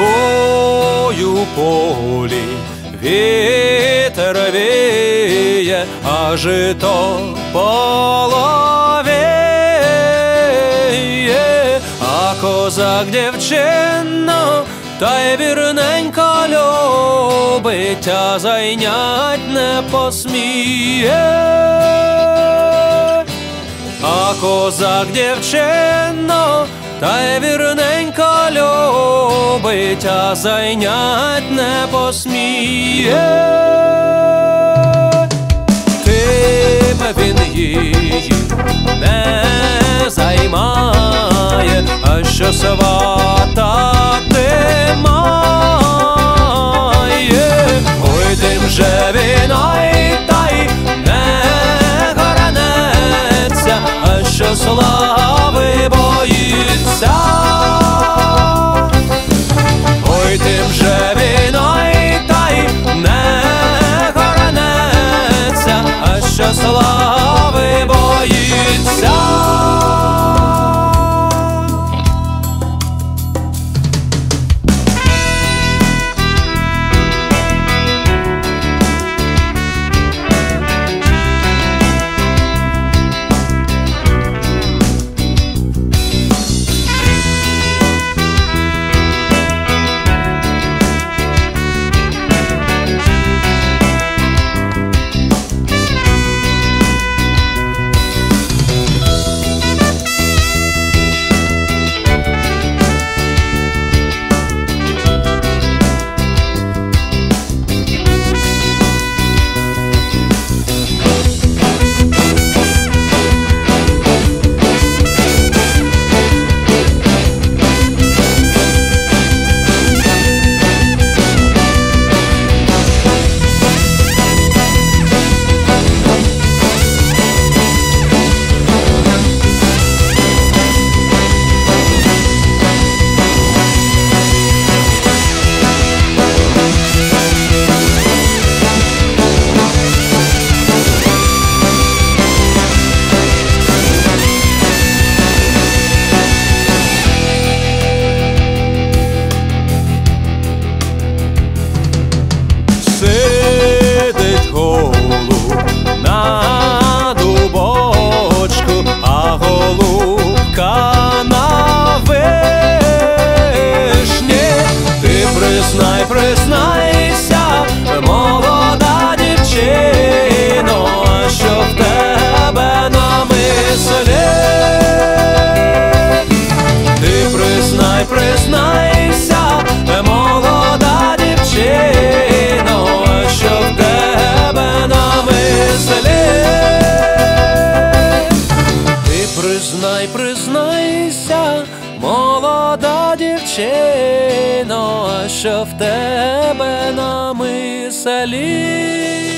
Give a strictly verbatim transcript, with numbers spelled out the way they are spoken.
Тою полі вітер віє, а жито половіє, а козак дівчину та й вірненько любить, а зайнять не посміє. А козак дівчину та й вірненько любить, а зайнять не посміє. Тим він її не займає, а що сватати має. Ой, тим же він ой та й не горнеться, а що слави боїться. Ой, тим же він ой та й не горнеться, а що слави боїться. Сидить голуб на дубочку, а голубка на вишні. Ти признай, признайся, молода дівчино, що в тебе на мислі. Ти признай, признайся, молода дівчино, що в тебе на мислі. Ти признай, признайся, молода дівчино, що в тебе на мислі.